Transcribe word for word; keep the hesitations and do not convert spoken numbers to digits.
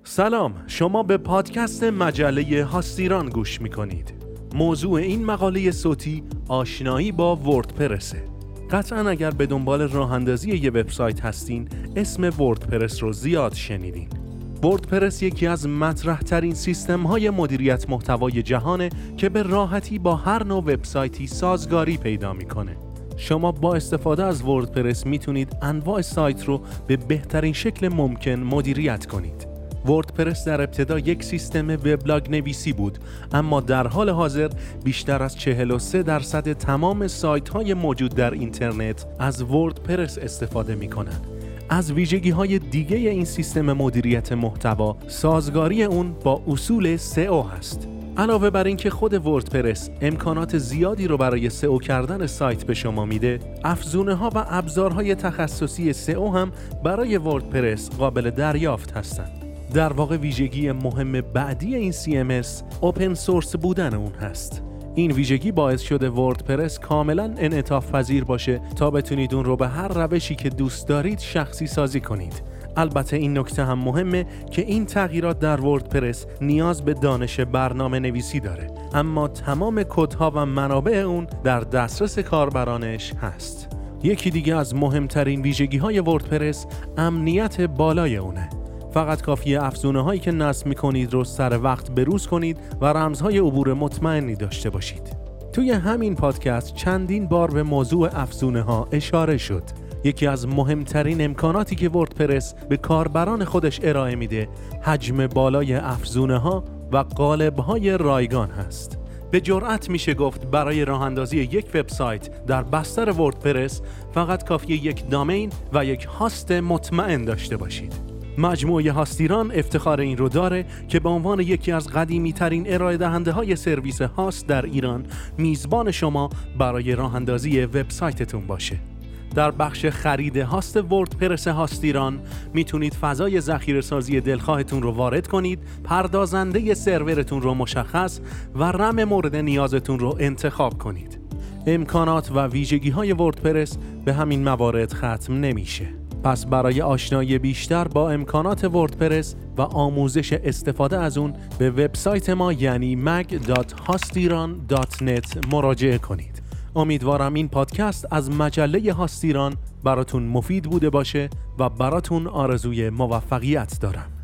سلام، شما به پادکست مجله هاستیران گوش میکنید. موضوع این مقاله صوتی آشنایی با وردپرسه. قطعاً اگر به دنبال راه اندازی یه وبسایت هستین، اسم وردپرس رو زیاد شنیدین. وردپرس یکی از مطرح ترین سیستم های مدیریت محتوای جهانه که به راحتی با هر نوع وبسایتی سازگاری پیدا میکنه. شما با استفاده از وردپرس میتونید انواع سایت رو به بهترین شکل ممکن مدیریت کنید. وردپرس در ابتدا یک سیستم وبلاگ نویسی بود، اما در حال حاضر بیشتر از چهل و سه درصد تمام سایت های موجود در اینترنت از وردپرس استفاده می کنند. از ویژگی های دیگه این سیستم مدیریت محتوا، سازگاری اون با اصول سئو هست. علاوه بر اینکه خود وردپرس امکانات زیادی رو برای سئو کردن سایت به شما میده، افزونه ها و ابزارهای تخصصی سئو هم برای وردپرس قابل دریافت هستند. در واقع ویژگی مهم بعدی این سی ام اس اوپن سورس بودن اون هست. این ویژگی باعث شده وردپرس کاملا انعطاف پذیر باشه تا بتونید اون رو به هر روشی که دوست دارید شخصی سازی کنید. البته این نکته هم مهمه که این تغییرات در وردپرس نیاز به دانش برنامه نویسی داره، اما تمام کدها و منابع اون در دسترس کاربرانش هست. یکی دیگه از مهمترین ویژگی های وردپرس امنیت بالای اونه. فقط کافیه افزونه هایی که نصب میکنید رو سر وقت بروز کنید و رمزهای عبور مطمئنی داشته باشید. توی همین پادکست چندین بار به موضوع افزونه ها اشاره شد. یکی از مهمترین امکاناتی که وردپرس به کاربران خودش ارائه میده، حجم بالای افزونه ها و قالب های رایگان هست. به جرئت میشه گفت برای راه اندازی یک وبسایت در بستر وردپرس فقط کافیه یک دامین و یک هاست مطمئن داشته باشید. مجموعه هاستیران افتخار این رو داره که به عنوان یکی از قدیمی ترین ارائه دهنده های سرویس هاست در ایران میزبان شما برای راه اندازی وبسایتتون باشه. در بخش خرید هاست وردپرس هاستیران میتونید فضای ذخیره‌سازی دلخواهتون رو وارد کنید، پردازنده سرورتون رو مشخص و رم مورد نیازتون رو انتخاب کنید. امکانات و ویژگی های وردپرس به همین موارد ختم نمیشه. پس برای آشنایی بیشتر با امکانات وردپرس و آموزش استفاده از اون به وبسایت ما یعنی mag دات hastiran دات net مراجعه کنید. امیدوارم این پادکست از مجله هاستیران براتون مفید بوده باشه و براتون آرزوی موفقیت دارم.